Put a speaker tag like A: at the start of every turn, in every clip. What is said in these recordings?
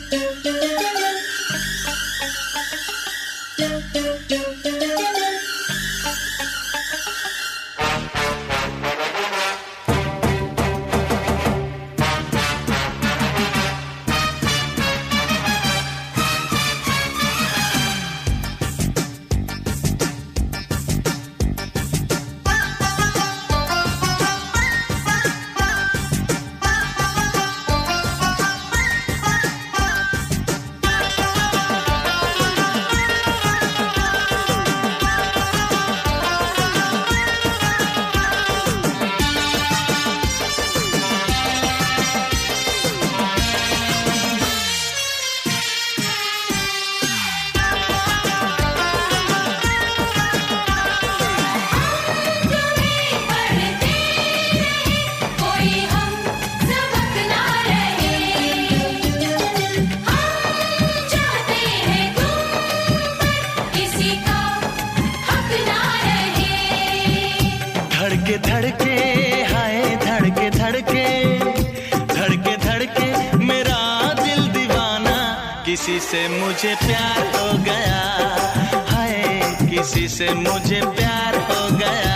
A: धड़के धड़के हाय धड़के धड़के धड़के धड़के मेरा दिल दीवाना, किसी से मुझे प्यार हो गया, हाय किसी से मुझे प्यार हो गया।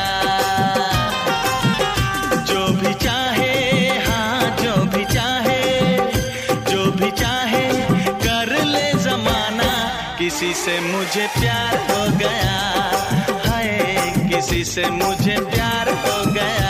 A: जो भी चाहे हाँ जो भी चाहे, जो भी चाहे कर ले जमाना, किसी से मुझे प्यार हो गया, हाय किसी से मुझे प्यार हो गया।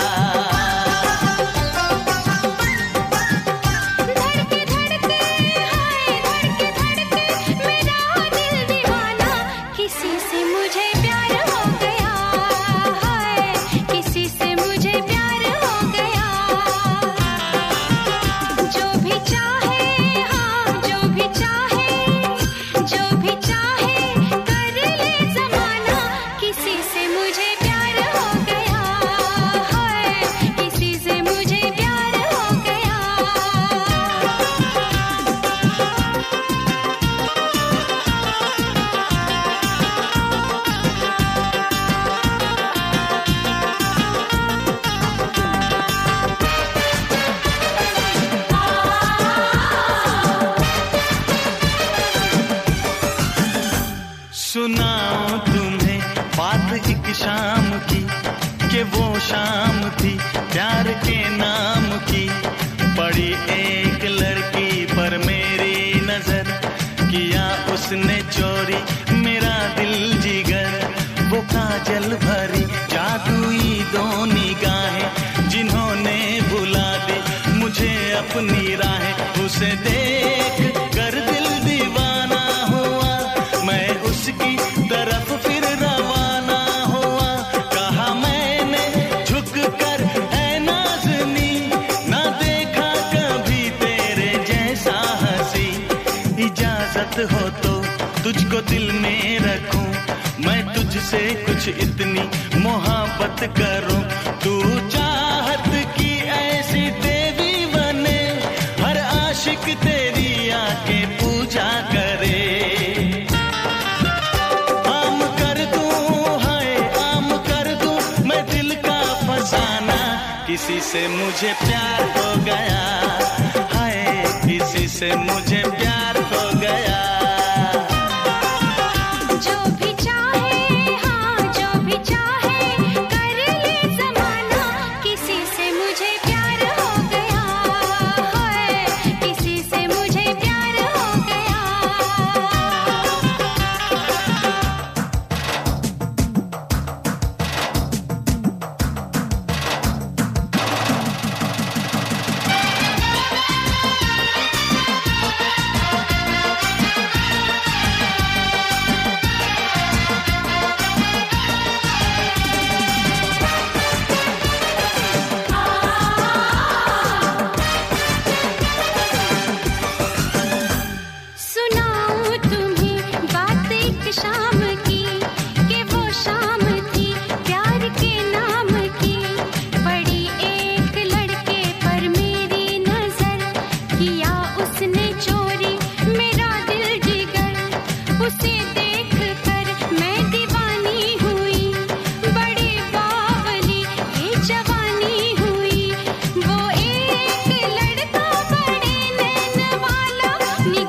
A: सुनाओ तुम्हें बात एक शाम की, कि वो शाम थी प्यार के नाम की। पड़ी एक लड़की पर मेरी नजर, किया उसने चोरी मेरा दिल जिगर। वो काजल भरी जादुई दो निगाहें, जिन्होंने बुला दी मुझे अपनी राहें। उसे देख कर दिल दीवाना हुआ, मैं उसकी तरफ फिर रवाना हुआ। कहा मैंने झुक कर है नाज़नी, ना देखा कभी तेरे जैसा हंसी। इजाजत हो तो तुझको दिल में रखूं, मैं तुझसे कुछ इतनी मोहब्बत करूं। तू चाहत की ऐसी देवी बने, हर आशिक तेरी आके पूजा करे। आम कर दूं हाय आम कर दूं मैं दिल का फसाना, किसी से मुझे प्यार हो गया, हाय किसी से मुझे प्यार हो गया।
B: नी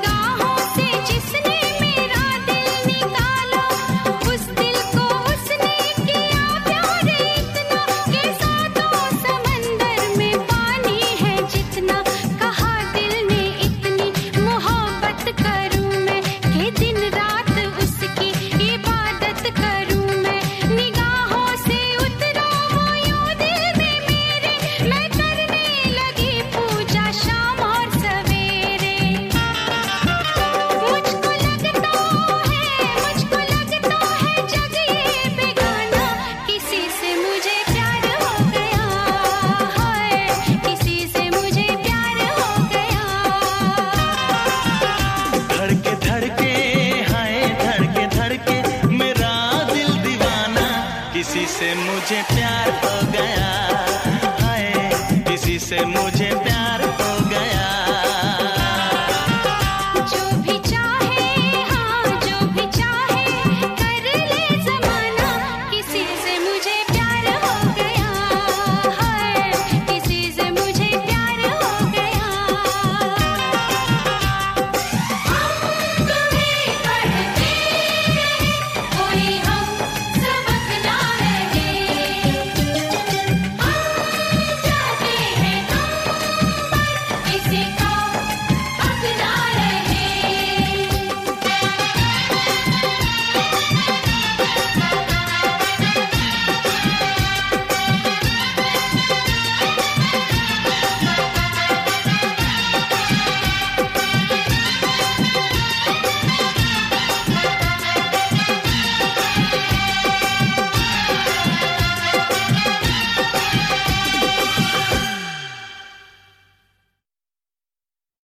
A: से मुझे प्यार हो गया, हाय किसी से मुझे